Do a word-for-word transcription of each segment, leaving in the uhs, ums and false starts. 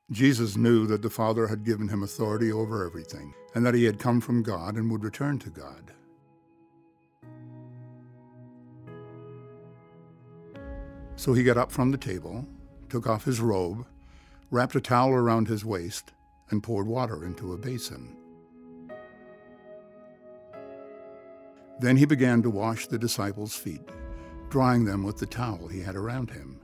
Jesus knew that the Father had given him authority over everything, and that he had come from God and would return to God. So he got up from the table, took off his robe, wrapped a towel around his waist, and poured water into a basin. Then he began to wash the disciples' feet, drying them with the towel he had around him.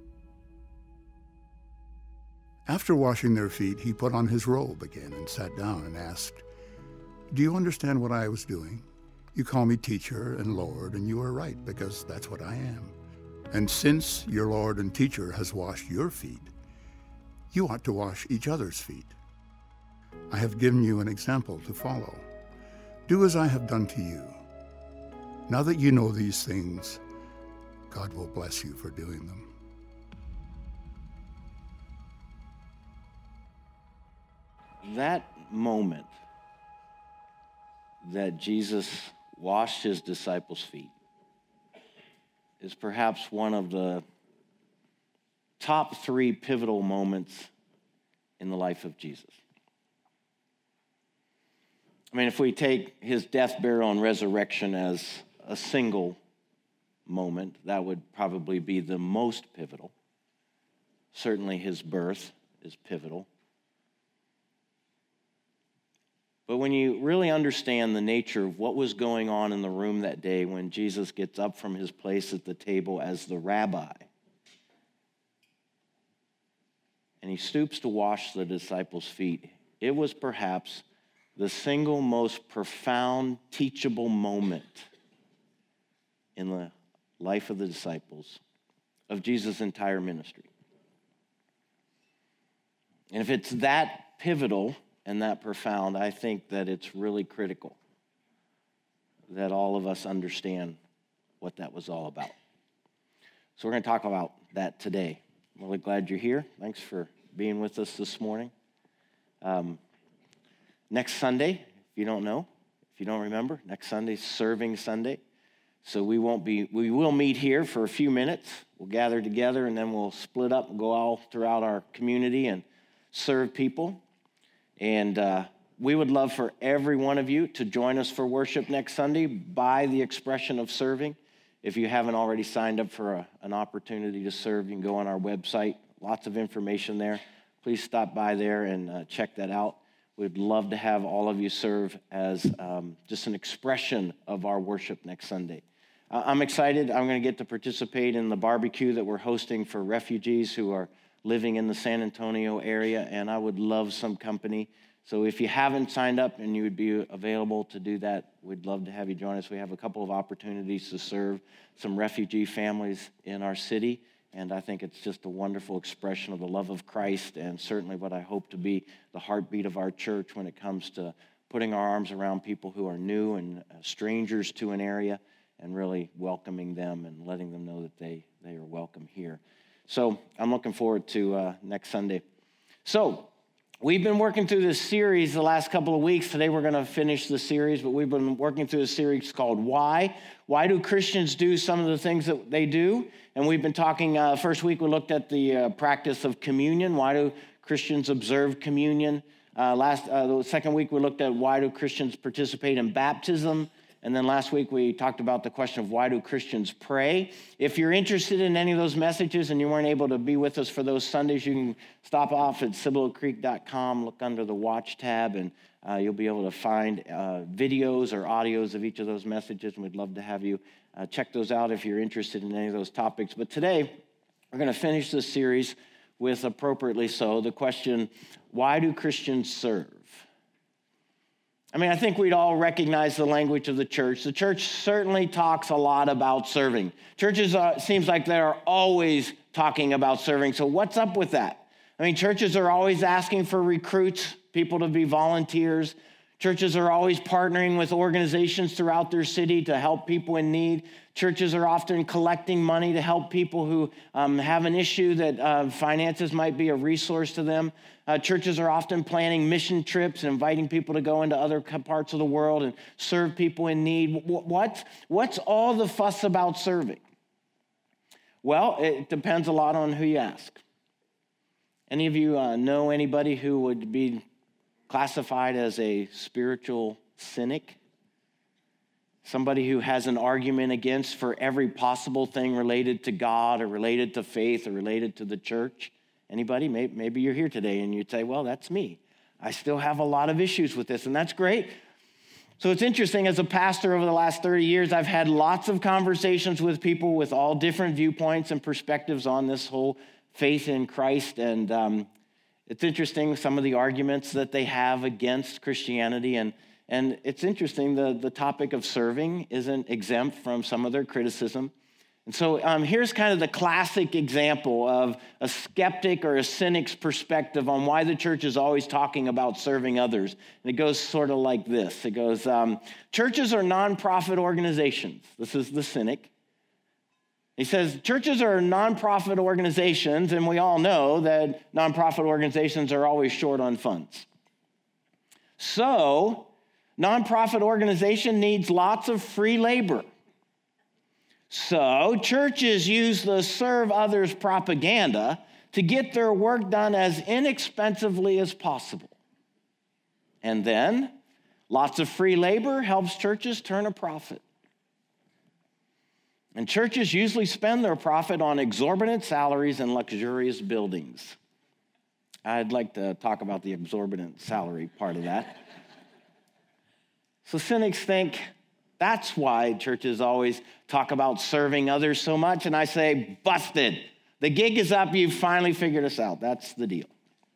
After washing their feet, he put on his robe again and sat down and asked, "Do you understand what I was doing? You call me teacher and Lord, and you are right, because that's what I am. And since your Lord and teacher has washed your feet, you ought to wash each other's feet. I have given you an example to follow. Do as I have done to you. Now that you know these things, God will bless you for doing them." That moment that Jesus washed his disciples' feet is perhaps one of the top three pivotal moments in the life of Jesus. I mean, if we take his death, burial, and resurrection as a single moment, that would probably be the most pivotal. Certainly his birth is pivotal. But when you really understand the nature of what was going on in the room that day when Jesus gets up from his place at the table as the rabbi, and he stoops to wash the disciples' feet, it was perhaps the single most profound, teachable moment in the life of the disciples of Jesus' entire ministry. And if it's that pivotal and that profound, I think that it's really critical that all of us understand what that was all about. So we're going to talk about that today. I'm really glad you're here. Thanks for being with us this morning. Um, next Sunday, if you don't know, if you don't remember, next Sunday's Serving Sunday. So we won't be, we will meet here for a few minutes. We'll gather together and then we'll split up and go all throughout our community and serve people. And uh, we would love for every one of you to join us for worship next Sunday by the expression of serving. If you haven't already signed up for a, an opportunity to serve, you can go on our website. Lots of information there. Please stop by there and uh, check that out. We'd love to have all of you serve as um, just an expression of our worship next Sunday. Uh, I'm excited. I'm going to get to participate in the barbecue that we're hosting for refugees who are living in the San Antonio area, and I would love some company. So if you haven't signed up and you would be available to do that, we'd love to have you join us. We have a couple of opportunities to serve some refugee families in our city, and I think it's just a wonderful expression of the love of Christ and certainly what I hope to be the heartbeat of our church when it comes to putting our arms around people who are new and strangers to an area and really welcoming them and letting them know that they, they are welcome here. So I'm looking forward to uh, next Sunday. So we've been working through this series the last couple of weeks. Today we're going to finish the series, but we've been working through a series called Why? Why do Christians do some of the things that they do? And we've been talking, uh, first week we looked at the uh, practice of communion. Why do Christians observe communion? Uh, last, uh, the second week we looked at why do Christians participate in baptism? And then last week we talked about the question of why do Christians pray? If you're interested in any of those messages and you weren't able to be with us for those Sundays, you can stop off at cibolo creek dot com, look under the Watch tab, and uh, you'll be able to find uh, videos or audios of each of those messages, and we'd love to have you uh, check those out if you're interested in any of those topics. But today, we're going to finish this series with, appropriately so, the question, why do Christians serve? I mean, I think we'd all recognize the language of the church. The church certainly talks a lot about serving. Churches uh, seems like they're always talking about serving. So what's up with that? I mean, churches are always asking for recruits, people to be volunteers. Churches are always partnering with organizations throughout their city to help people in need. Churches are often collecting money to help people who um, have an issue that uh, finances might be a resource to them. Uh, churches are often planning mission trips and inviting people to go into other parts of the world and serve people in need. What, what's all the fuss about serving? Well, it depends a lot on who you ask. Any of you uh, know anybody who would be classified as a spiritual cynic? Somebody who has an argument against for every possible thing related to God or related to faith or related to the church? Anybody? Maybe you're here today and you'd say, well, that's me. I still have a lot of issues with this, and that's great. So it's interesting, as a pastor over the last thirty years, I've had lots of conversations with people with all different viewpoints and perspectives on this whole faith in Christ. And um, it's interesting, some of the arguments that they have against Christianity. And And it's interesting, the, the topic of serving isn't exempt from some of their criticism. And so um, here's kind of the classic example of a skeptic or a cynic's perspective on why the church is always talking about serving others. And it goes sort of like this. It goes, um, churches are nonprofit organizations. This is the cynic. He says, churches are nonprofit organizations, and we all know that nonprofit organizations are always short on funds. So, nonprofit organization needs lots of free labor. So churches use the serve others propaganda to get their work done as inexpensively as possible. And then lots of free labor helps churches turn a profit. And churches usually spend their profit on exorbitant salaries and luxurious buildings. I'd like to talk about the exorbitant salary part of that. So cynics think that's why churches always talk about serving others so much. And I say, busted. The gig is up. You've finally figured us out. That's the deal.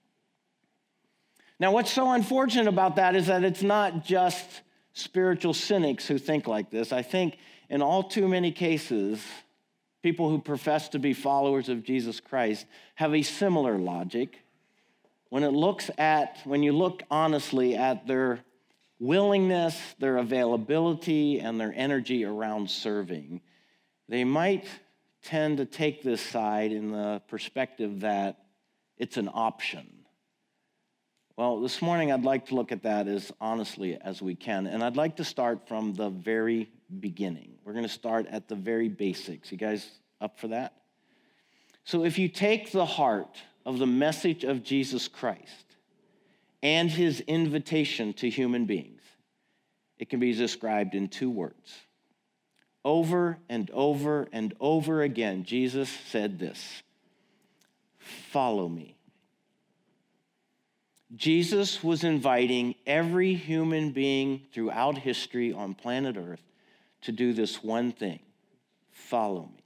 Now, what's so unfortunate about that is that it's not just spiritual cynics who think like this. I think in all too many cases, people who profess to be followers of Jesus Christ have a similar logic. When it looks at, when you look honestly at their willingness, their availability, and their energy around serving, they might tend to take this side in the perspective that it's an option. Well, this morning I'd like to look at that as honestly as we can, and I'd like to start from the very beginning. We're going to start at the very basics. You guys up for that? So if you take the heart of the message of Jesus Christ and his invitation to human beings, it can be described in two words. Over and over and over again, Jesus said this: follow me. Jesus was inviting every human being throughout history on planet Earth to do this one thing: follow me.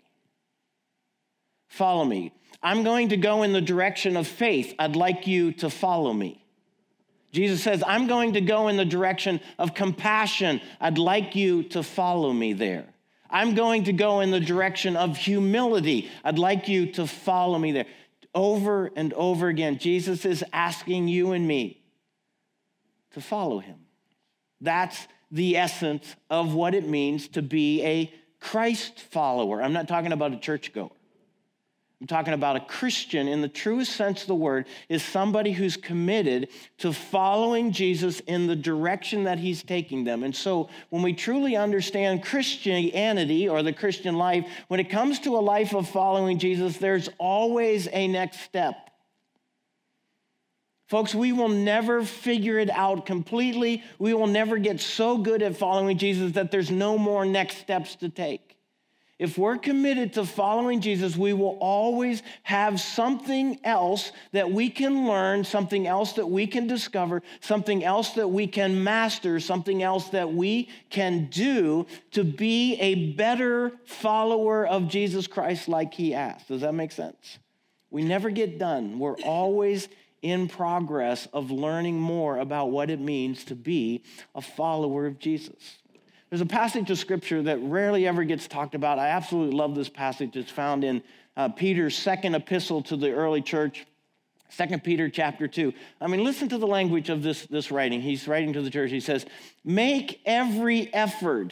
Follow me. I'm going to go in the direction of faith. I'd like you to follow me. Jesus says, I'm going to go in the direction of compassion. I'd like you to follow me there. I'm going to go in the direction of humility. I'd like you to follow me there. Over and over again, Jesus is asking you and me to follow him. That's the essence of what it means to be a Christ follower. I'm not talking about a churchgoer. I'm talking about a Christian in the truest sense of the word is somebody who's committed to following Jesus in the direction that he's taking them. And so when we truly understand Christianity or the Christian life, when it comes to a life of following Jesus, there's always a next step. Folks, we will never figure it out completely. We will never get so good at following Jesus that there's no more next steps to take. If we're committed to following Jesus, we will always have something else that we can learn, something else that we can discover, something else that we can master, something else that we can do to be a better follower of Jesus Christ like he asked. Does that make sense? We never get done. We're always in progress of learning more about what it means to be a follower of Jesus. There's a passage of scripture that rarely ever gets talked about. I absolutely love this passage. It's found in uh, Peter's second epistle to the early church, Second Peter chapter two. I mean, listen to the language of this, this writing. He's writing to the church. He says, make every effort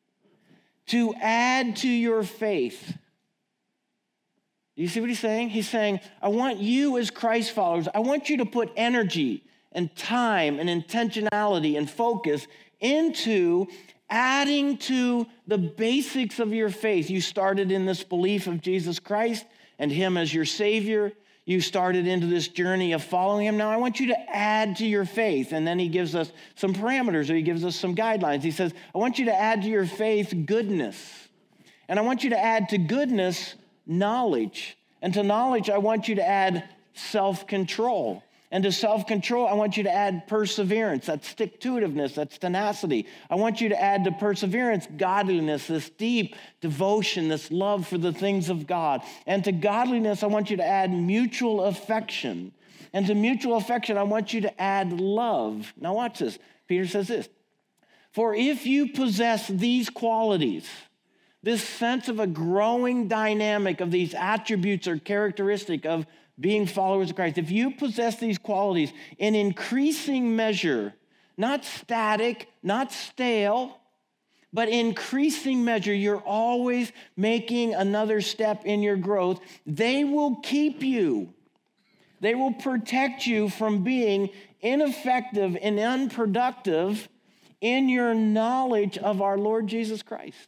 to add to your faith. Do you see what he's saying? He's saying, I want you as Christ followers, I want you to put energy and time and intentionality and focus into adding to the basics of your faith. You started in this belief of Jesus Christ and him as your Savior. you started into this journey of following him. Now I want you to add to your faith. And then he gives us some parameters, or he gives us some guidelines. He says, I want you to add to your faith goodness. And I want you to add to goodness knowledge. And to knowledge, I want you to add self-control. And to self-control, I want you to add perseverance. That's stick-to-itiveness. That's tenacity. I want you to add to perseverance godliness, this deep devotion, this love for the things of God. And to godliness, I want you to add mutual affection. And to mutual affection, I want you to add love. Now watch this. Peter says this. For if you possess these qualities, this sense of a growing dynamic of these attributes or characteristic of being followers of Christ, if you possess these qualities in increasing measure, not static, not stale, but increasing measure, you're always making another step in your growth, they will keep you. They will protect you from being ineffective and unproductive in your knowledge of our Lord Jesus Christ.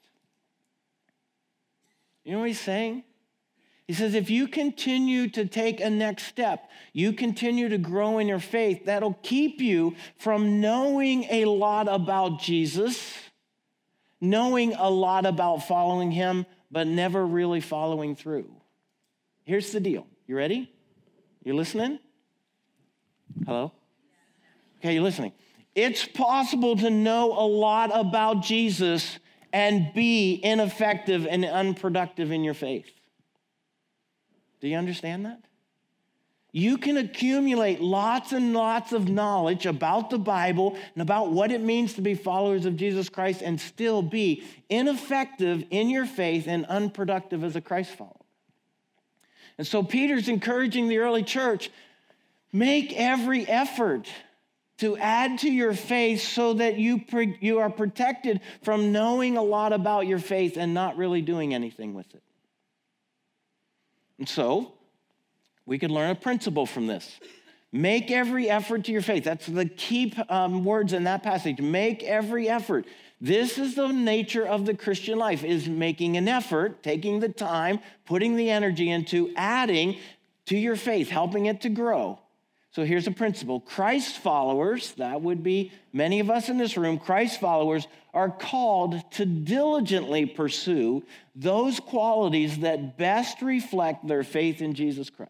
You know what he's saying? He says, if you continue to take a next step, you continue to grow in your faith, that'll keep you from knowing a lot about Jesus, knowing a lot about following him, but never really following through. Here's the deal. You ready? You listening? Hello? Okay, you're listening. It's possible to know a lot about Jesus and be ineffective and unproductive in your faith. Do you understand that? You can accumulate lots and lots of knowledge about the Bible and about what it means to be followers of Jesus Christ and still be ineffective in your faith and unproductive as a Christ follower. And so Peter's encouraging the early church, make every effort to add to your faith so that you, pre- you are protected from knowing a lot about your faith and not really doing anything with it. And so, we could learn a principle from this. Make every effort to your faith. That's the key um, words in that passage. Make every effort. This is the nature of the Christian life, is making an effort, taking the time, putting the energy into adding to your faith, helping it to grow. So here's a principle. Christ followers, that would be many of us in this room, Christ followers are called to diligently pursue those qualities that best reflect their faith in Jesus Christ.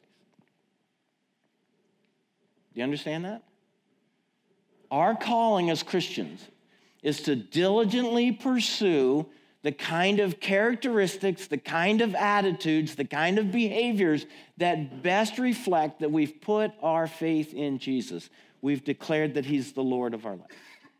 Do you understand that? Our calling as Christians is to diligently pursue the kind of characteristics, the kind of attitudes, the kind of behaviors that best reflect that we've put our faith in Jesus. We've declared that he's the Lord of our life.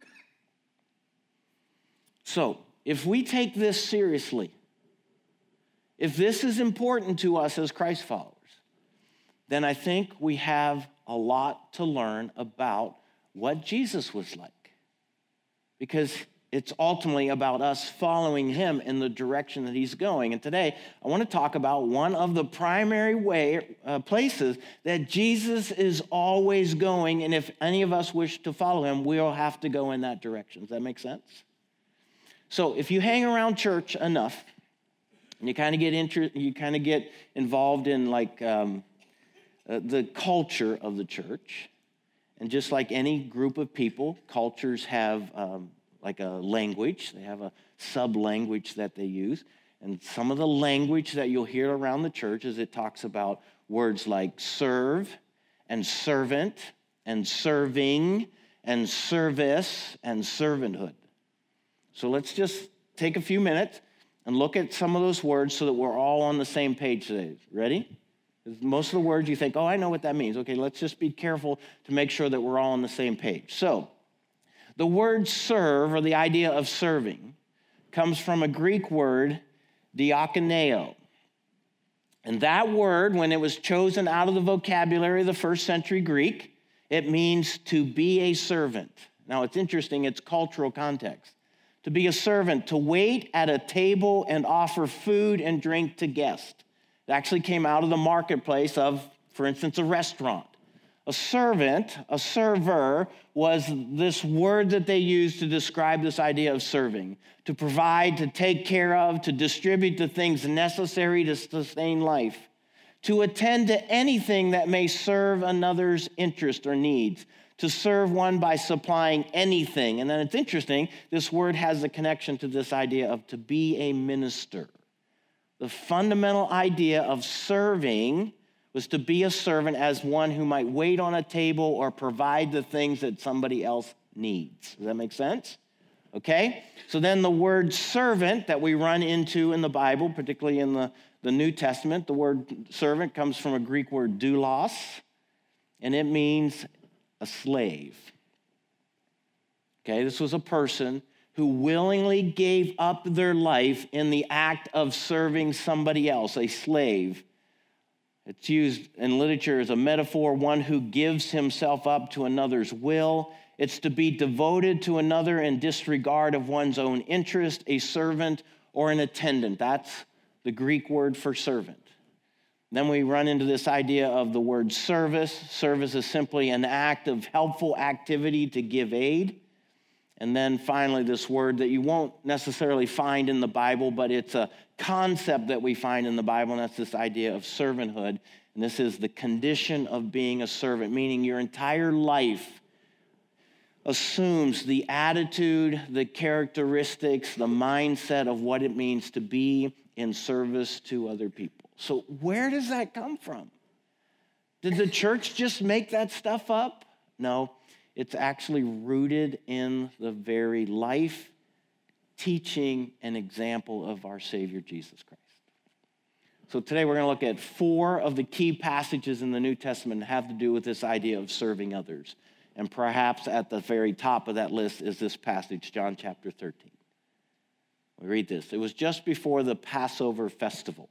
So, if we take this seriously, if this is important to us as Christ followers, then I think we have a lot to learn about what Jesus was like. Because it's ultimately about us following him in the direction that he's going. And today, I want to talk about one of the primary way, uh, places that Jesus is always going. And if any of us wish to follow him, we'll have to go in that direction. Does that make sense? So if you hang around church enough, and you kind of get inter- you kind of get involved in like um, uh, the culture of the church, and just like any group of people, cultures have um, like a language. They have a sub-language that they use. And some of the language that you'll hear around the church is it talks about words like serve and servant and serving and service and servanthood. So let's just take a few minutes and look at some of those words so that we're all on the same page today. Ready? Most of the words you think, oh, I know what that means. Okay, let's just be careful to make sure that we're all on the same page. So, the word serve, or the idea of serving, comes from a Greek word, diakoneo. And that word, when it was chosen out of the vocabulary of the first century Greek, it means to be a servant. Now, it's interesting, it's cultural context. To be a servant, to wait at a table and offer food and drink to guests. It actually came out of the marketplace of, for instance, a restaurant. A servant, a server, was this word that they used to describe this idea of serving, to provide, to take care of, to distribute the things necessary to sustain life, to attend to anything that may serve another's interest or needs, to serve one by supplying anything. And then it's interesting, this word has a connection to this idea of to be a minister. The fundamental idea of serving was to be a servant as one who might wait on a table or provide the things that somebody else needs. Does that make sense? Okay? So then the word servant that we run into in the Bible, particularly in the, the New Testament, the word servant comes from a Greek word doulos, and it means a slave. Okay, this was a person who willingly gave up their life in the act of serving somebody else, a slave. It's used in literature as a metaphor, one who gives himself up to another's will. It's to be devoted to another in disregard of one's own interest, a servant or an attendant. That's the Greek word for servant. Then we run into this idea of the word service. Service is simply an act of helpful activity to give aid. And then finally, this word that you won't necessarily find in the Bible, but it's a concept that we find in the Bible, and that's this idea of servanthood. And this is the condition of being a servant, meaning your entire life assumes the attitude, the characteristics, the mindset of what it means to be in service to other people. So where does that come from? Did the church just make that stuff up? No, it's actually rooted in the very life, teaching, and example of our Savior Jesus Christ. So today we're going to look at four of the key passages in the New Testament that have to do with this idea of serving others. And perhaps at the very top of that list is this passage, John chapter thirteen. We read this. It was just before the Passover festival.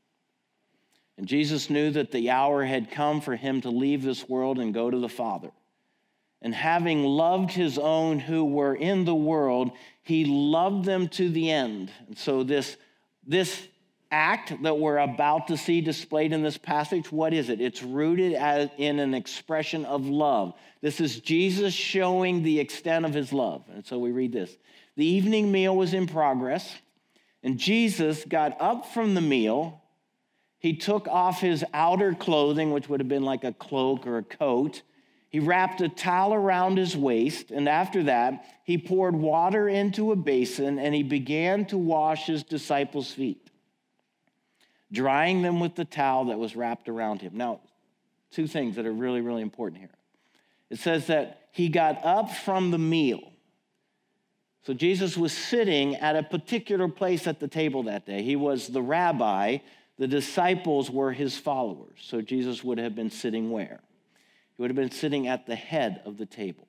And Jesus knew that the hour had come for him to leave this world and go to the Father. And having loved his own who were in the world, he loved them to the end. And so this, this act that we're about to see displayed in this passage, what is it? It's rooted as in an expression of love. This is Jesus showing the extent of his love. And so we read this. The evening meal was in progress, and Jesus got up from the meal. He took off his outer clothing, which would have been like a cloak or a coat. He wrapped a towel around his waist, and after that, he poured water into a basin, and he began to wash his disciples' feet, drying them with the towel that was wrapped around him. Now, two things that are really, really important here. It says that he got up from the meal. So Jesus was sitting at a particular place at the table that day. He was the rabbi. The disciples were his followers. So Jesus would have been sitting where? He would have been sitting at the head of the table.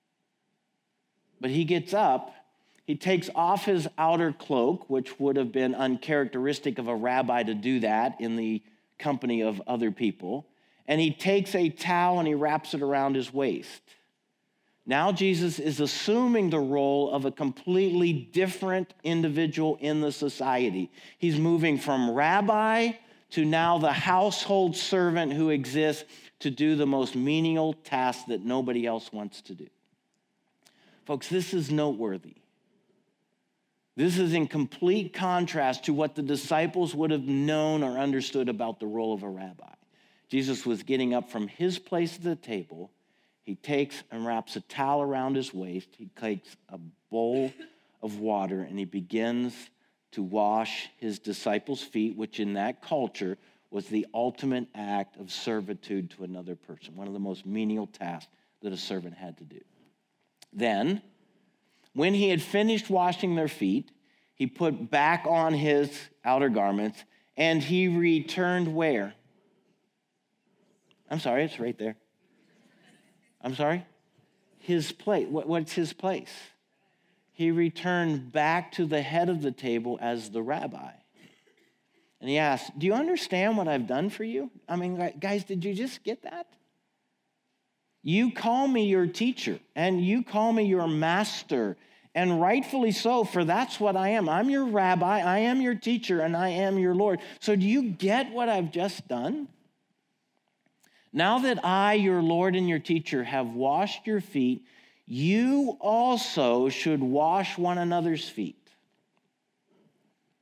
But he gets up, he takes off his outer cloak, which would have been uncharacteristic of a rabbi to do that in the company of other people, and he takes a towel and he wraps it around his waist. Now Jesus is assuming the role of a completely different individual in the society. He's moving from rabbi to now the household servant who exists to do the most menial task that nobody else wants to do. Folks, this is noteworthy. This is in complete contrast to what the disciples would have known or understood about the role of a rabbi. Jesus was getting up from his place at the table. He takes and wraps a towel around his waist. He takes a bowl of water and he begins to wash his disciples' feet, which in that culture was the ultimate act of servitude to another person, one of the most menial tasks that a servant had to do. Then, when he had finished washing their feet, he put back on his outer garments and he returned where? I'm sorry, it's right there. I'm sorry? His place. What, what's his place? He returned back to the head of the table as the rabbi. And he asked, do you understand what I've done for you? I mean, guys, did you just get that? You call me your teacher, and you call me your master, and rightfully so, for that's what I am. I'm your rabbi, I am your teacher, and I am your Lord. So do you get what I've just done? Now that I, your Lord and your teacher, have washed your feet, you also should wash one another's feet.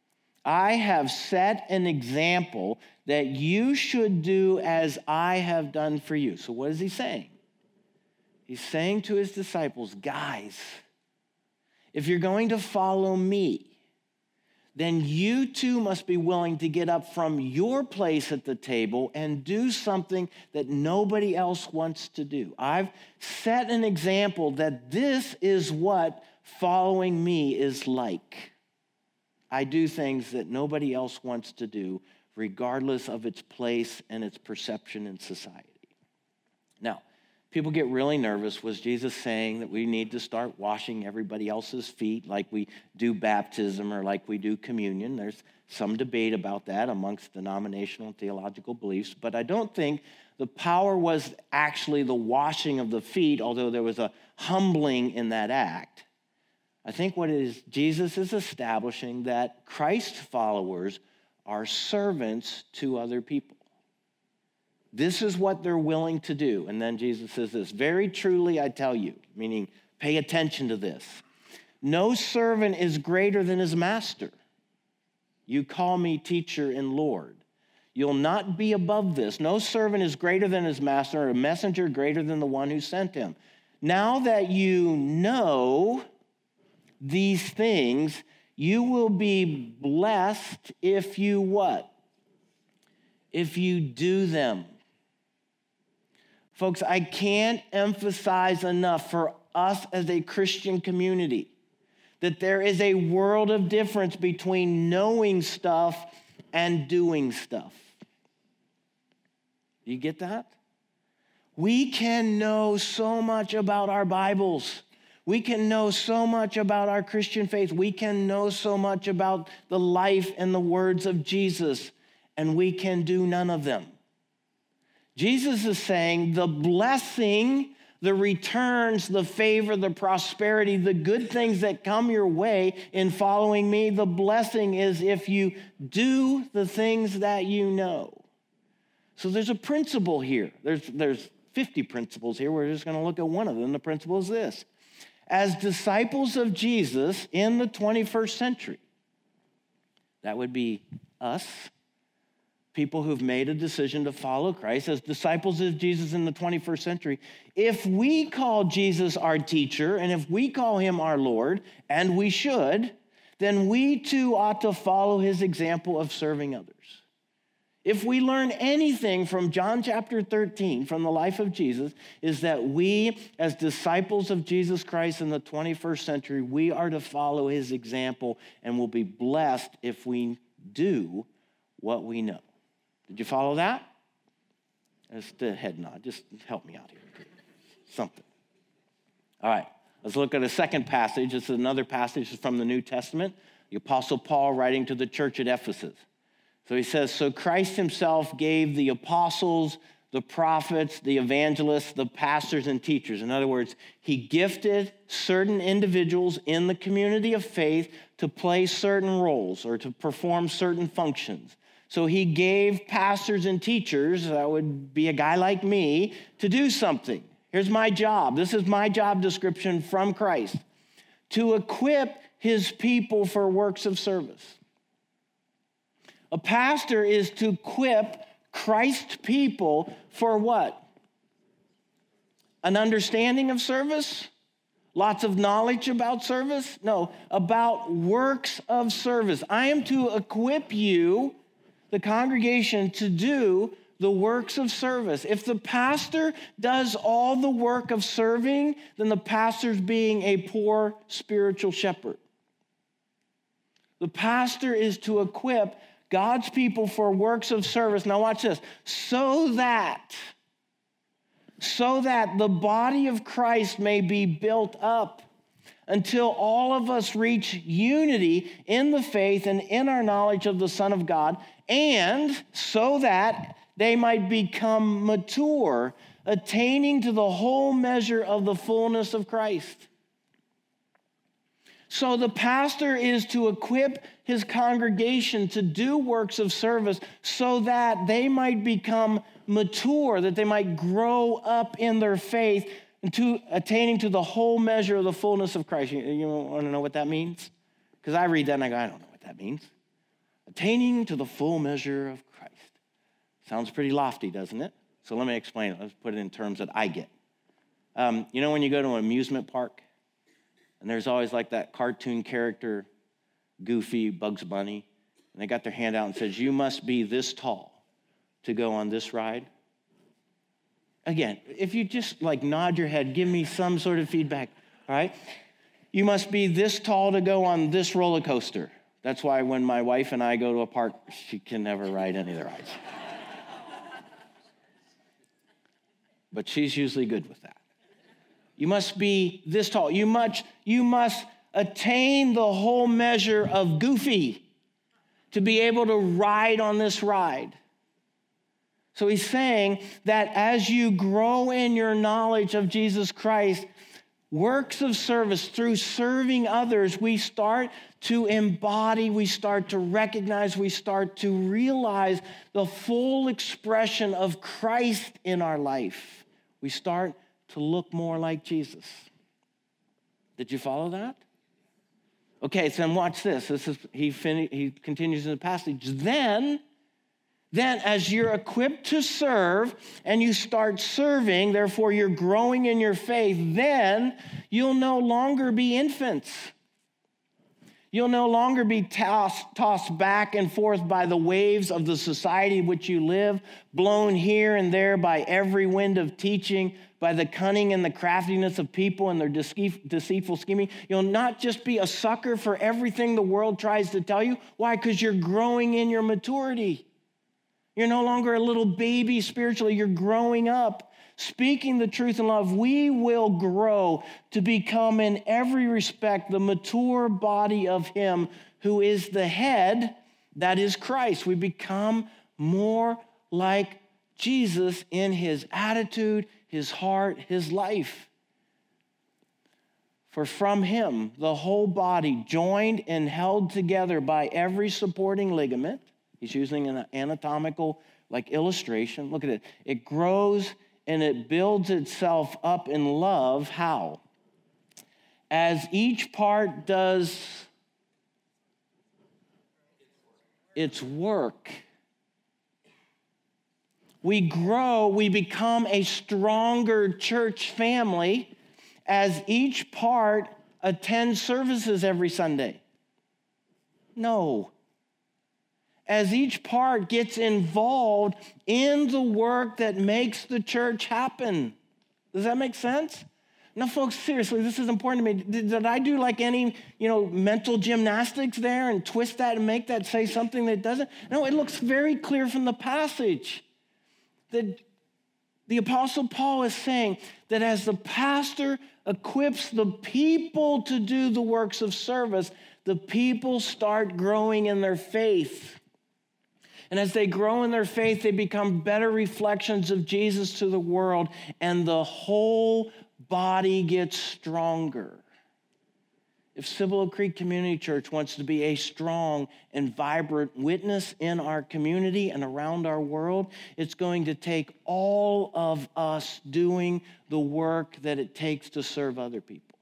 I have set an example that you should do as I have done for you. So what is he saying? He's saying to his disciples, guys, if you're going to follow me, then you too must be willing to get up from your place at the table and do something that nobody else wants to do. I've set an example that this is what following me is like. I do things that nobody else wants to do, regardless of its place and its perception in society. Now, people get really nervous. Was Jesus saying that we need to start washing everybody else's feet like we do baptism or like we do communion? There's some debate about that amongst denominational and theological beliefs, but I don't think the power was actually the washing of the feet, although there was a humbling in that act. I think what it is, Jesus is establishing that Christ followers are servants to other people. This is what they're willing to do. And then Jesus says this, very truly I tell you, meaning pay attention to this. No servant is greater than his master. You call me teacher and Lord. You'll not be above this. No servant is greater than his master, or a messenger greater than the one who sent him. Now that you know these things, you will be blessed if you what? If you do them. Folks, I can't emphasize enough for us as a Christian community that there is a world of difference between knowing stuff and doing stuff. Do you get that? We can know so much about our Bibles. We can know so much about our Christian faith. We can know so much about the life and the words of Jesus, and we can do none of them. Jesus is saying the blessing, the returns, the favor, the prosperity, the good things that come your way in following me, the blessing is if you do the things that you know. So there's a principle here. There's, there's fifty principles here. We're just going to look at one of them. The principle is this. As disciples of Jesus in the twenty-first century, that would be us, people who've made a decision to follow Christ, as disciples of Jesus in the twenty-first century, if we call Jesus our teacher and if we call him our Lord, and we should, then we too ought to follow his example of serving others. If we learn anything from John chapter thirteen, from the life of Jesus, is that we, as disciples of Jesus Christ in the twenty-first century, we are to follow his example and will be blessed if we do what we know. Did you follow that? Just a head nod. Just help me out here. Something. All right. Let's look at a second passage. This is another passage from the New Testament. The Apostle Paul writing to the church at Ephesus. So he says, so Christ himself gave the apostles, the prophets, the evangelists, the pastors, and teachers. In other words, he gifted certain individuals in the community of faith to play certain roles or to perform certain functions. So he gave pastors and teachers, that would be a guy like me, to do something. Here's my job. This is my job description from Christ. To equip his people for works of service. A pastor is to equip Christ's people for what? An understanding of service? Lots of knowledge about service? No, about works of service. I am to equip you, the congregation, to do the works of service. If the pastor does all the work of serving, then the pastor's being a poor spiritual shepherd. The pastor is to equip God's people for works of service. Now watch this. So that, so that the body of Christ may be built up until all of us reach unity in the faith and in our knowledge of the Son of God, and so that they might become mature, attaining to the whole measure of the fullness of Christ. So the pastor is to equip his congregation to do works of service so that they might become mature, that they might grow up in their faith, and to attaining to the whole measure of the fullness of Christ. You, you want to know what that means? Because I read that and I go, I don't know what that means. Attaining to the full measure of Christ. Sounds pretty lofty, doesn't it? So let me explain it. Let's put it in terms that I get. Um, you know when you go to an amusement park, and there's always like that cartoon character, Goofy, Bugs Bunny, and they got their hand out and says, you must be this tall to go on this ride. Again, if you just like nod your head, give me some sort of feedback, all right? You must be this tall to go on this roller coaster. That's why when my wife and I go to a park, she can never ride any of the rides. But she's usually good with that. You must be this tall. You must, you must attain the whole measure of Goofy to be able to ride on this ride. So he's saying that as you grow in your knowledge of Jesus Christ, works of service, through serving others, we start to embody, we start to recognize, we start to realize the full expression of Christ in our life. We start to look more like Jesus. Did you follow that? Okay, so then watch this. This is he fin- he continues in the passage. Then, then as you're equipped to serve and you start serving, therefore you're growing in your faith, then you'll no longer be infants. You'll no longer be tossed, tossed back and forth by the waves of the society in which you live, blown here and there by every wind of teaching, by the cunning and the craftiness of people and their deceitful scheming. You'll not just be a sucker for everything the world tries to tell you. Why? Because you're growing in your maturity. You're no longer a little baby spiritually. You're growing up. Speaking the truth in love, we will grow to become in every respect the mature body of him who is the head, that is Christ. We become more like Jesus in his attitude, his heart, his life. For from him, the whole body, joined and held together by every supporting ligament, he's using an anatomical like illustration. Look at it. It grows and it builds itself up in love. How? As each part does its work. We grow, we become a stronger church family as each part attends services every Sunday. No. As each part gets involved in the work that makes the church happen. Does that make sense? Now, folks, seriously, this is important to me. Did, did I do like any, you know, mental gymnastics there and twist that and make that say something that doesn't? No, it looks very clear from the passage that the Apostle Paul is saying that as the pastor equips the people to do the works of service, the people start growing in their faith. And as they grow in their faith, they become better reflections of Jesus to the world, and the whole body gets stronger. If Cibolo Creek Community Church wants to be a strong and vibrant witness in our community and around our world, it's going to take all of us doing the work that it takes to serve other people.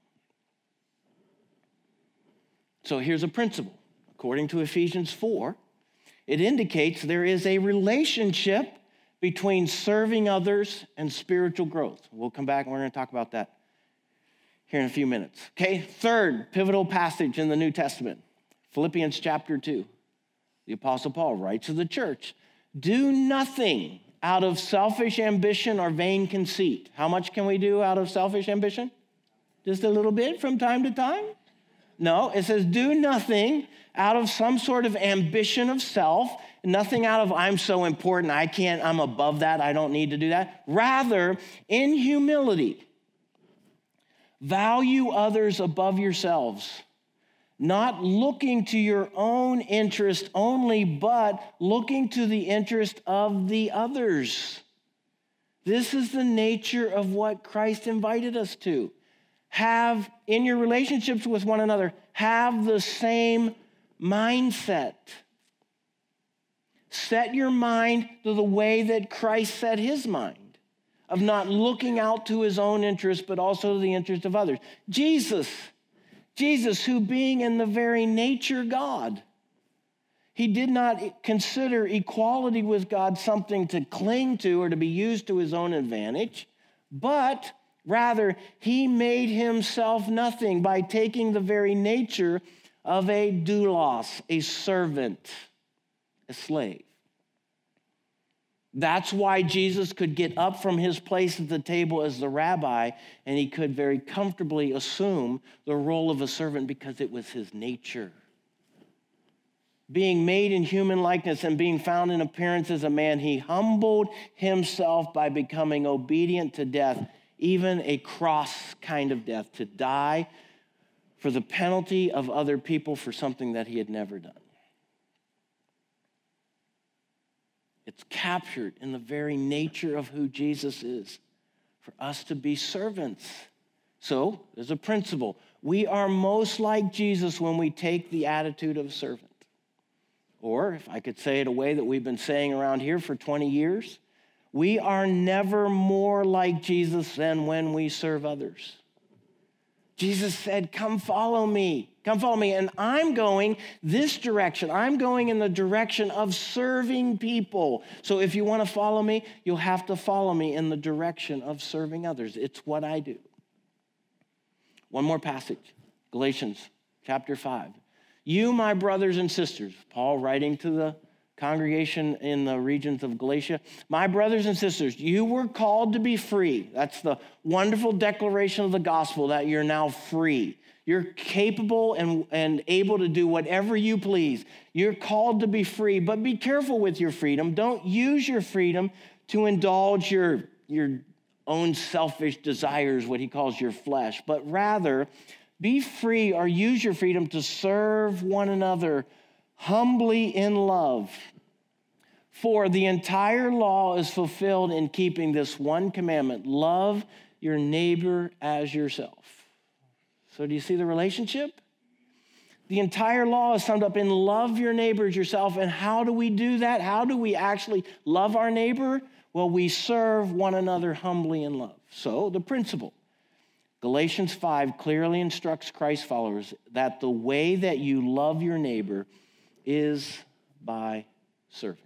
So here's a principle. According to Ephesians four, it indicates there is a relationship between serving others and spiritual growth. We'll come back and we're going to talk about that here in a few minutes. Okay, third pivotal passage in the New Testament, Philippians chapter two. The Apostle Paul writes to the church, do nothing out of selfish ambition or vain conceit. How much can we do out of selfish ambition? Just a little bit from time to time? No, it says do nothing out of some sort of ambition of self, nothing out of I'm so important, I can't, I'm above that, I don't need to do that. Rather, in humility, value others above yourselves, not looking to your own interest only, but looking to the interest of the others. This is the nature of what Christ invited us to. Have, in your relationships with one another, have the same mindset. Set your mind to the way that Christ set his mind, of not looking out to his own interest, but also to the interest of others. Jesus, Jesus, who being in the very nature God, He did not consider equality with God something to cling to or to be used to his own advantage, but rather he made himself nothing by taking the very nature of a doulos, a servant, a slave. That's why Jesus could get up from his place at the table as the rabbi, and he could very comfortably assume the role of a servant because it was his nature. Being made in human likeness and being found in appearance as a man, he humbled himself by becoming obedient to death, even a cross kind of death, to die for the penalty of other people for something that he had never done. It's captured in the very nature of who Jesus is, for us to be servants. So, there's a principle. We are most like Jesus when we take the attitude of a servant. Or, if I could say it a way that we've been saying around here for twenty years, we are never more like Jesus than when we serve others. Jesus said, come follow me, come follow me. And I'm going this direction. I'm going in the direction of serving people. So if you want to follow me, you'll have to follow me in the direction of serving others. It's what I do. One more passage, Galatians chapter five. You, my brothers and sisters, Paul writing to the congregation in the regions of Galatia, my brothers and sisters, you were called to be free. That's the wonderful declaration of the gospel, that you're now free. You're capable and, and able to do whatever you please. You're called to be free, but be careful with your freedom. Don't use your freedom to indulge your, your own selfish desires, what he calls your flesh, but rather be free or use your freedom to serve one another humbly in love. For the entire law is fulfilled in keeping this one commandment: love your neighbor as yourself. So do you see the relationship? The entire law is summed up in love your neighbor as yourself. And how do we do that? How do we actually love our neighbor? Well, we serve one another humbly in love. So the principle, Galatians five clearly instructs Christ followers that the way that you love your neighbor is by serving.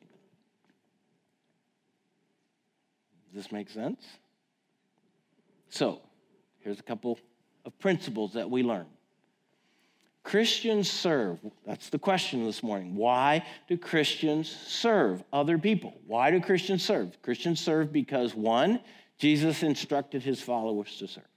Does this make sense? So, here's a couple of principles that we learn. Christians serve. That's the question this morning. Why do Christians serve other people? Why do Christians serve? Christians serve because, one, Jesus instructed his followers to serve.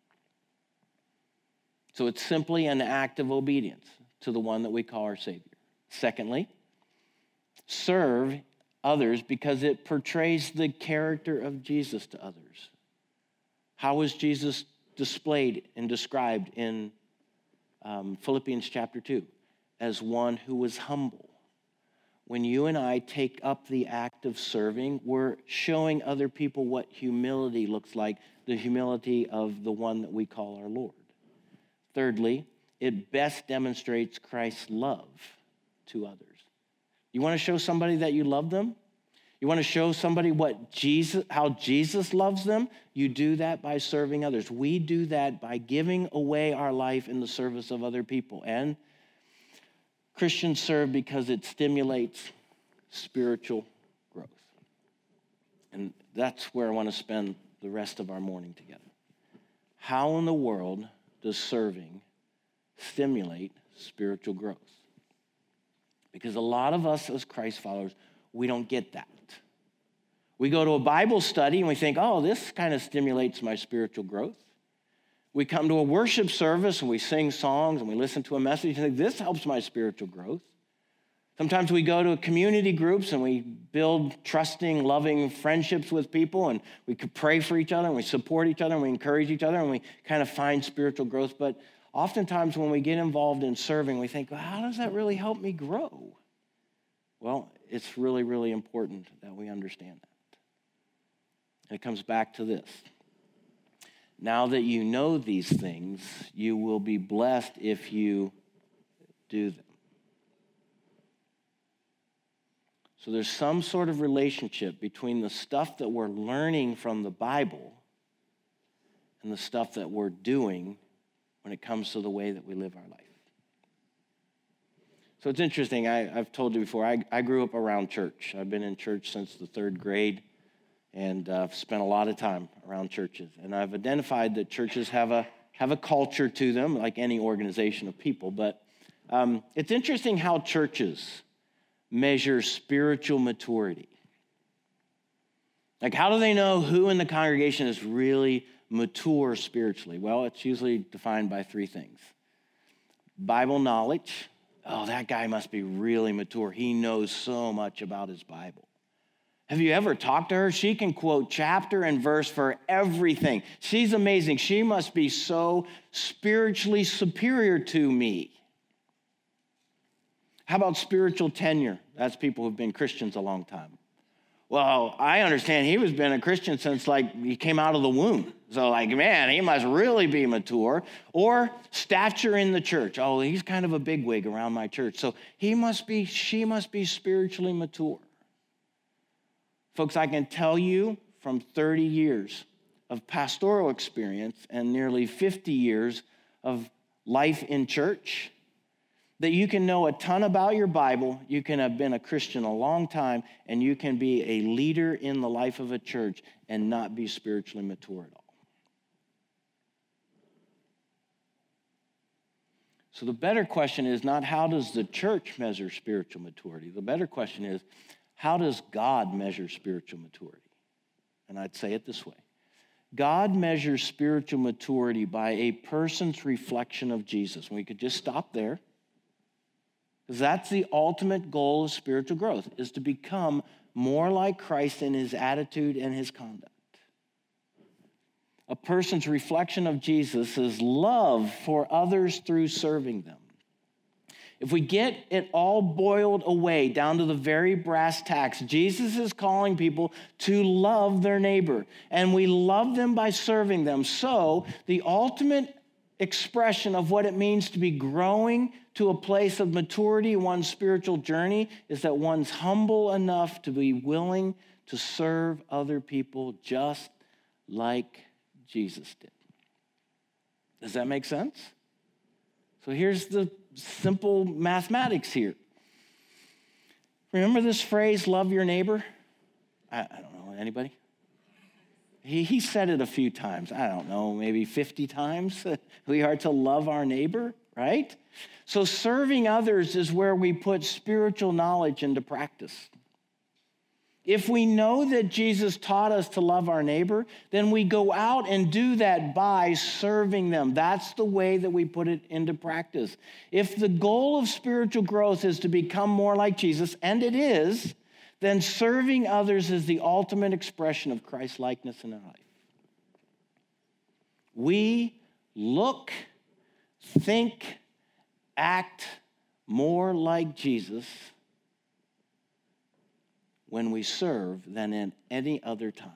So it's simply an act of obedience to the one that we call our Savior. Secondly, serve others because it portrays the character of Jesus to others. How was Jesus displayed and described in um, Philippians chapter two? As one who was humble. When you and I take up the act of serving, we're showing other people what humility looks like, the humility of the one that we call our Lord. Thirdly, it best demonstrates Christ's love to others. You want to show somebody that you love them? You want to show somebody what Jesus, how Jesus loves them? You do that by serving others. We do that by giving away our life in the service of other people. And Christians serve because it stimulates spiritual growth. And that's where I want to spend the rest of our morning together. How in the world does serving stimulate spiritual growth? Because a lot of us as Christ followers, we don't get that. We go to a Bible study and we think, oh, this kind of stimulates my spiritual growth. We come to a worship service and we sing songs and we listen to a message and think, this helps my spiritual growth. Sometimes we go to community groups and we build trusting, loving friendships with people, and we could pray for each other and we support each other and we encourage each other and we kind of find spiritual growth. But oftentimes when we get involved in serving, we think, well, how does that really help me grow? Well, it's really, really important that we understand that. And it comes back to this. Now that you know these things, you will be blessed if you do them. So there's some sort of relationship between the stuff that we're learning from the Bible and the stuff that we're doing when it comes to the way that we live our life. So it's interesting. I, I've told you before, I, I grew up around church. I've been in church since the third grade, and uh, I've spent a lot of time around churches. And I've identified that churches have a have a culture to them, like any organization of people. But um, it's interesting how churches measure spiritual maturity. Like, how do they know who in the congregation is really mature spiritually? Well, it's usually defined by three things. Bible knowledge. Oh, that guy must be really mature. He knows so much about his Bible. Have you ever talked to her? She can quote chapter and verse for everything. She's amazing. She must be so spiritually superior to me. How about spiritual tenure? That's people who've been Christians a long time. Well, I understand he was been a Christian since like he came out of the womb. So like, man, he must really be mature. Or stature in the church. Oh, he's kind of a bigwig around my church. So he must be, she must be spiritually mature. Folks, I can tell you from thirty years of pastoral experience and nearly fifty years of life in church that you can know a ton about your Bible, you can have been a Christian a long time, and you can be a leader in the life of a church and not be spiritually mature at all. So the better question is not how does the church measure spiritual maturity? The better question is, how does God measure spiritual maturity? And I'd say it this way. God measures spiritual maturity by a person's reflection of Jesus. And we could just stop there. Because that's the ultimate goal of spiritual growth, is to become more like Christ in his attitude and his conduct. A person's reflection of Jesus is love for others through serving them. If we get it all boiled away down to the very brass tacks, Jesus is calling people to love their neighbor, and we love them by serving them. So the ultimate expression of what it means to be growing to a place of maturity in one's spiritual journey is that one's humble enough to be willing to serve other people just like Jesus did. Does that make sense? So here's the simple mathematics here. Remember this phrase, love your neighbor? I, I don't know, anybody? He, he said it a few times. I don't know, maybe fifty times. We are to love our neighbor, right? So serving others is where we put spiritual knowledge into practice. If we know that Jesus taught us to love our neighbor, then we go out and do that by serving them. That's the way that we put it into practice. If the goal of spiritual growth is to become more like Jesus, and it is, then serving others is the ultimate expression of Christ's likeness in our life. We look, think, act more like Jesus when we serve than in any other time.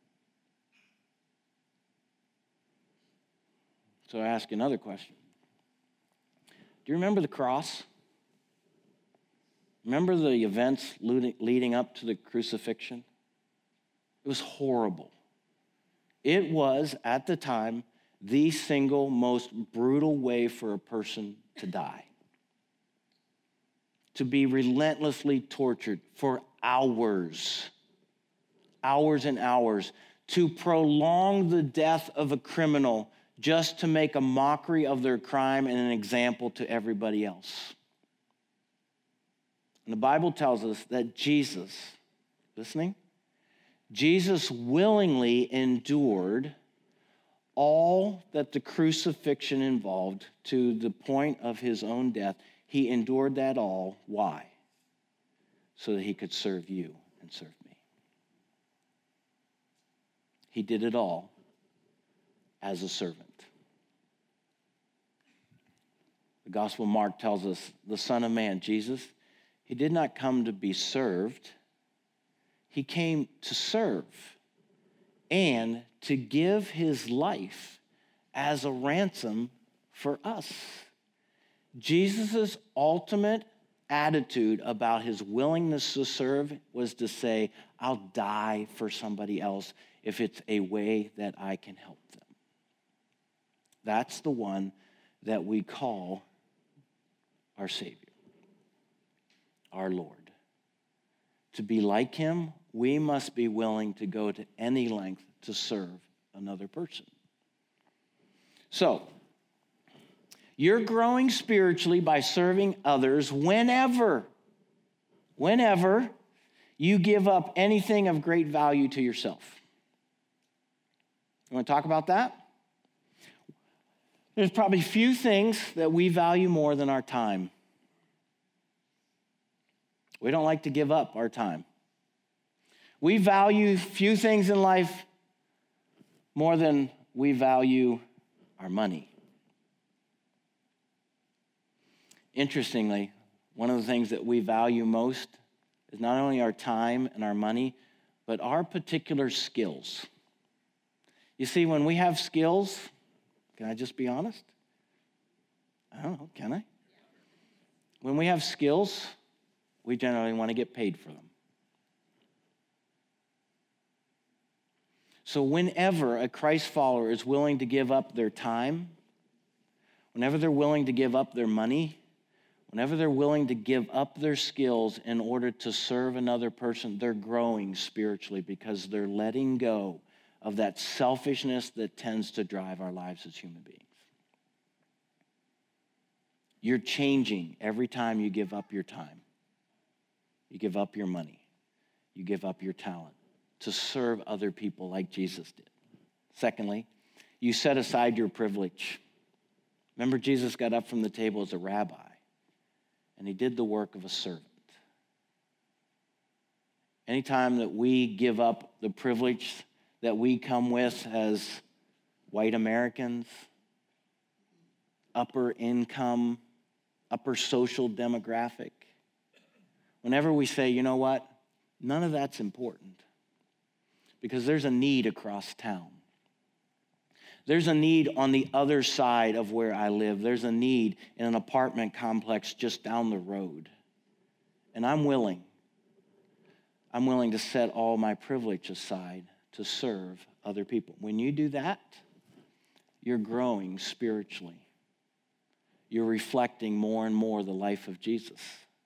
So I ask another question. Do you remember the cross? Remember the events leading up to the crucifixion? It was horrible. It was, at the time, the single most brutal way for a person to die. To be relentlessly tortured for hours, hours and hours, to prolong the death of a criminal just to make a mockery of their crime and an example to everybody else. And the Bible tells us that Jesus, listening? Jesus willingly endured all that the crucifixion involved to the point of his own death. He endured that all. Why? So that he could serve you and serve me. He did it all as a servant. The Gospel of Mark tells us the Son of Man, Jesus, he did not come to be served. He came to serve and to give his life as a ransom for us. Jesus' ultimate attitude about his willingness to serve was to say, I'll die for somebody else if it's a way that I can help them. That's the one that we call our Savior. our Lord. To be like him, we must be willing to go to any length to serve another person. So, you're growing spiritually by serving others whenever, whenever you give up anything of great value to yourself. You want to talk about that? There's probably few things that we value more than our time. We don't like to give up our time. We value few things in life more than we value our money. Interestingly, one of the things that we value most is not only our time and our money, but our particular skills. You see, when we have skills, can I just be honest? I don't know, can I? When we have skills, we generally want to get paid for them. So whenever a Christ follower is willing to give up their time, whenever they're willing to give up their money, whenever they're willing to give up their skills in order to serve another person, they're growing spiritually because they're letting go of that selfishness that tends to drive our lives as human beings. You're changing every time you give up your time. You give up your money. You give up your talent to serve other people like Jesus did. Secondly, you set aside your privilege. Remember, Jesus got up from the table as a rabbi, and he did the work of a servant. Anytime that we give up the privilege that we come with as white Americans, upper income, upper social demographic, whenever we say, you know what, none of that's important because there's a need across town. There's a need on the other side of where I live. There's a need in an apartment complex just down the road. And I'm willing, I'm willing to set all my privilege aside to serve other people. When you do that, you're growing spiritually. You're reflecting more and more the life of Jesus.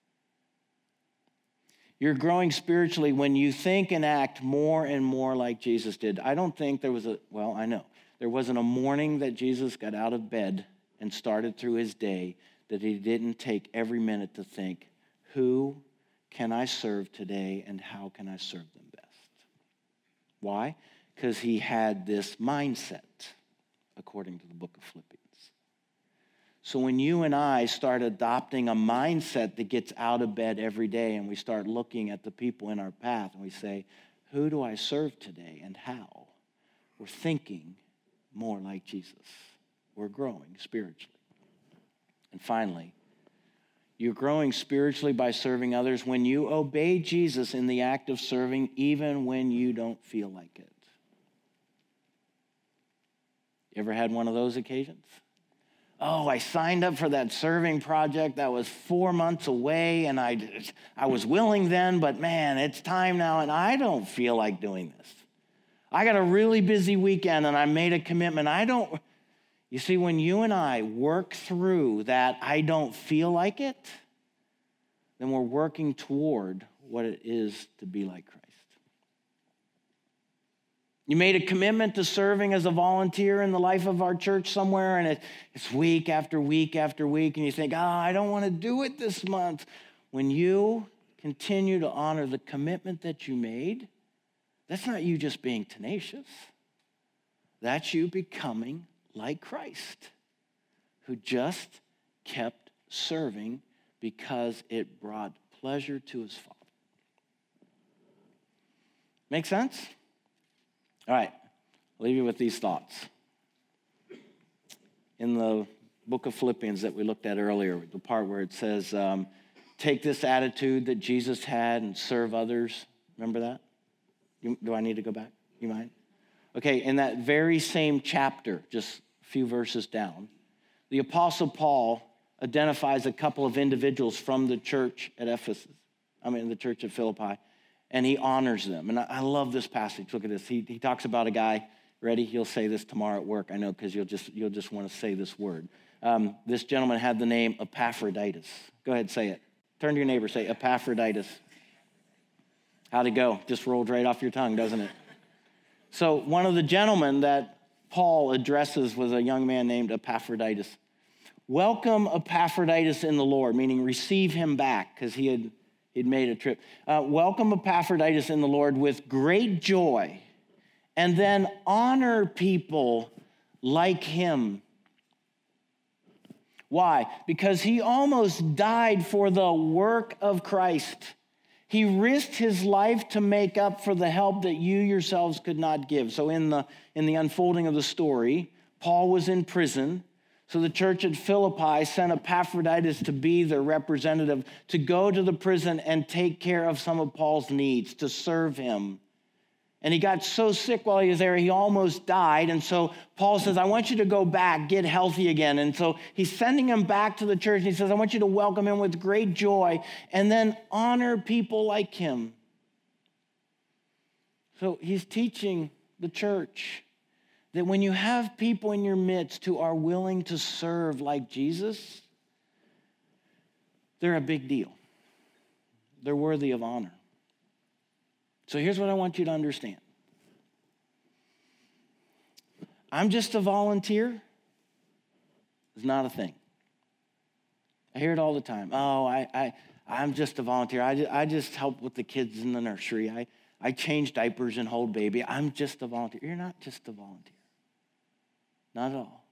You're growing spiritually when you think and act more and more like Jesus did. I don't think there was a, well, I know. There wasn't a morning that Jesus got out of bed and started through his day that he didn't take every minute to think, who can I serve today and how can I serve them best? Why? Because he had this mindset, according to the book of Philippians. So when you and I start adopting a mindset that gets out of bed every day and we start looking at the people in our path and we say, who do I serve today and how? We're thinking more like Jesus. We're growing spiritually. And finally, you're growing spiritually by serving others when you obey Jesus in the act of serving, even when you don't feel like it. You ever had one of those occasions? Oh, I signed up for that serving project that was four months away, and I, I was willing then, but man, it's time now, and I don't feel like doing this. I got a really busy weekend, and I made a commitment. I don't, you see, when you and I work through that I don't feel like it, then we're working toward what it is to be like Christ. You made a commitment to serving as a volunteer in the life of our church somewhere, and it's week after week after week, and you think, oh, I don't want to do it this month. When you continue to honor the commitment that you made, that's not you just being tenacious. That's you becoming like Christ, who just kept serving because it brought pleasure to his Father. Make sense? All right, I'll leave you with these thoughts. In the book of Philippians that we looked at earlier, the part where it says, um, take this attitude that Jesus had and serve others. Remember that? You, do I need to go back? You mind? Okay, in that very same chapter, just a few verses down, the Apostle Paul identifies a couple of individuals from the church at Ephesus, I mean the church at Philippi, and he honors them. And I, I love this passage. Look at this. He, he talks about a guy, ready? He'll say this tomorrow at work, I know, because you'll just, you'll just want to say this word. Um, this gentleman had the name Epaphroditus. Go ahead, say it. Turn to your neighbor, say Epaphroditus. How'd it go? Just rolled right off your tongue, doesn't it? So one of the gentlemen that Paul addresses was a young man named Epaphroditus. Welcome Epaphroditus in the Lord, meaning receive him back, because he had he'd made a trip. Uh, welcome Epaphroditus in the Lord with great joy, and then honor people like him. Why? Because he almost died for the work of Christ. He risked his life to make up for the help that you yourselves could not give. So in the, in the unfolding of the story, Paul was in prison. So the church at Philippi sent Epaphroditus to be their representative, to go to the prison and take care of some of Paul's needs, to serve him. And he got so sick while he was there, he almost died. And so Paul says, I want you to go back, get healthy again. And so he's sending him back to the church. And he says, I want you to welcome him with great joy and then honor people like him. So he's teaching the church that when you have people in your midst who are willing to serve like Jesus, they're a big deal. They're worthy of honor. So here's what I want you to understand. I'm just a volunteer is not a thing. I hear it all the time. Oh, I, I, I'm just a volunteer. I just, I just help with the kids in the nursery. I, I change diapers and hold baby. I'm just a volunteer. You're not just a volunteer. Not at all.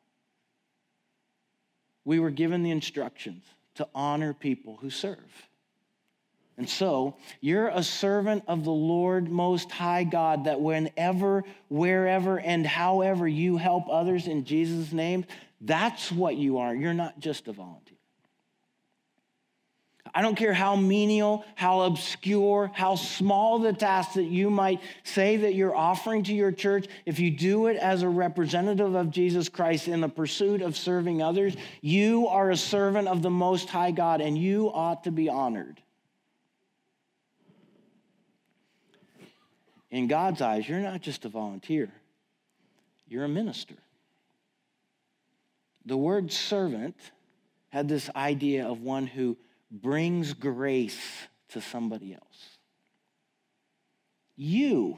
We were given the instructions to honor people who serve. And so, you're a servant of the Lord Most High God, that whenever, wherever, and however you help others in Jesus' name, that's what you are. You're not just a volunteer. I don't care how menial, how obscure, how small the task that you might say that you're offering to your church. If you do it as a representative of Jesus Christ in the pursuit of serving others, you are a servant of the Most High God, and you ought to be honored. In God's eyes, you're not just a volunteer. You're a minister. The word servant had this idea of one who brings grace to somebody else. You,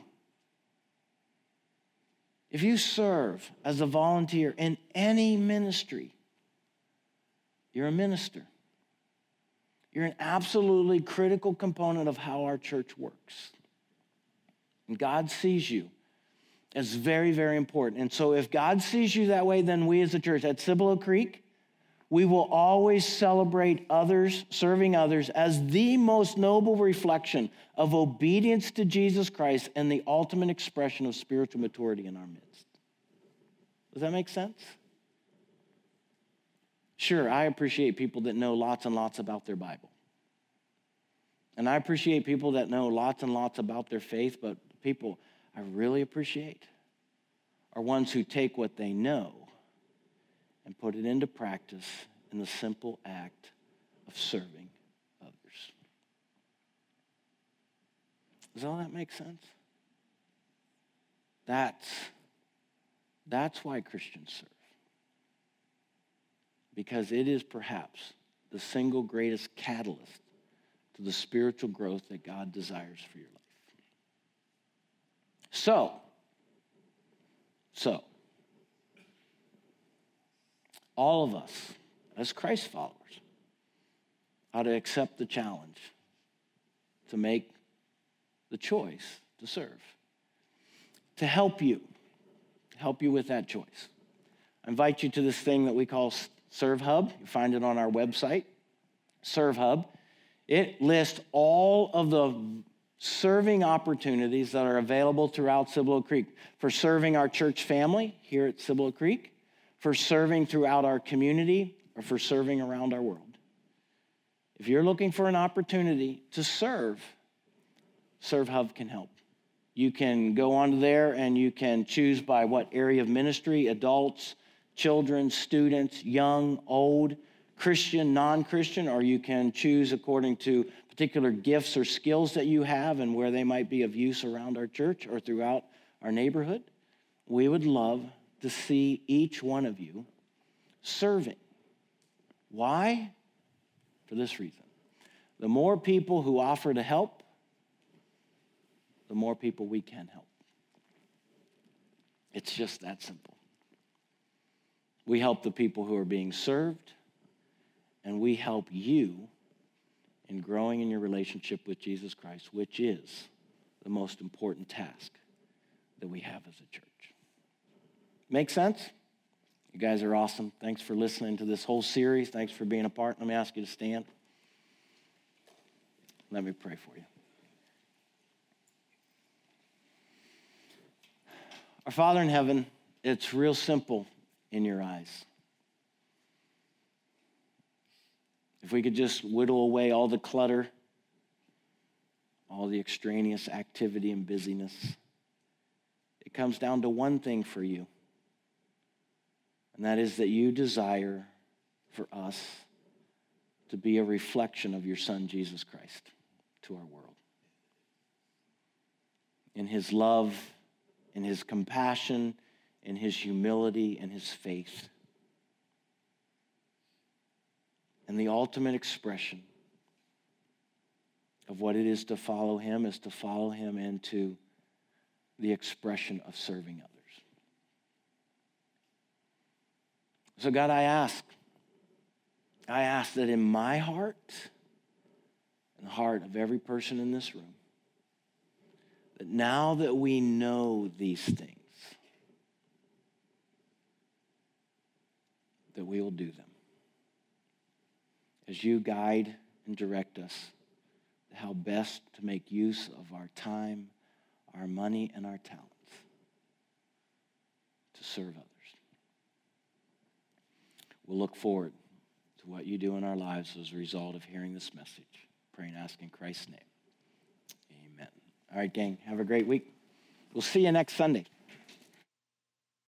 if you serve as a volunteer in any ministry, you're a minister. You're an absolutely critical component of how our church works. And God sees you as very, very important. And so if God sees you that way, then we as a church at Cibolo Creek, we will always celebrate others, serving others, as the most noble reflection of obedience to Jesus Christ and the ultimate expression of spiritual maturity in our midst. Does that make sense? Sure, I appreciate people that know lots and lots about their Bible. And I appreciate people that know lots and lots about their faith, but people I really appreciate are ones who take what they know and put it into practice in the simple act of serving others. Does all that make sense? That's, that's why Christians serve. Because it is perhaps the single greatest catalyst to the spiritual growth that God desires for your life. So, so, all of us, as Christ followers, ought to accept the challenge to make the choice to serve, to help you, help you with that choice. I invite you to this thing that we call Serve Hub. You find it on our website, Serve Hub. It lists all of the serving opportunities that are available throughout Cibolo Creek, for serving our church family here at Cibolo Creek, for serving throughout our community, or for serving around our world. If you're looking for an opportunity to serve, Serve Hub can help. You can go onto there and you can choose by what area of ministry: adults, children, students, young, old, Christian, non-Christian, or you can choose according to particular gifts or skills that you have and where they might be of use around our church or throughout our neighborhood. We would love to see each one of you serving. Why? For this reason. The more people who offer to help, the more people we can help. It's just that simple. We help the people who are being served, and we help you in growing in your relationship with Jesus Christ, which is the most important task that we have as a church. Make sense? You guys are awesome. Thanks for listening to this whole series. Thanks for being a part. Let me ask you to stand. Let me pray for you. Our Father in heaven, it's real simple in your eyes. If we could just whittle away all the clutter, all the extraneous activity and busyness, it comes down to one thing for you, and that is that you desire for us to be a reflection of your Son, Jesus Christ, to our world. In his love, in his compassion, in his humility, and his faith. And the ultimate expression of what it is to follow him is to follow him into the expression of serving others. So God, I ask, I ask that in my heart and the heart of every person in this room, that now that we know these things, that we will do them. As you guide and direct us how best to make use of our time, our money, and our talents to serve others. We'll look forward to what you do in our lives as a result of hearing this message. Pray and ask in Christ's name. Amen. All right, gang, have a great week. We'll see you next Sunday.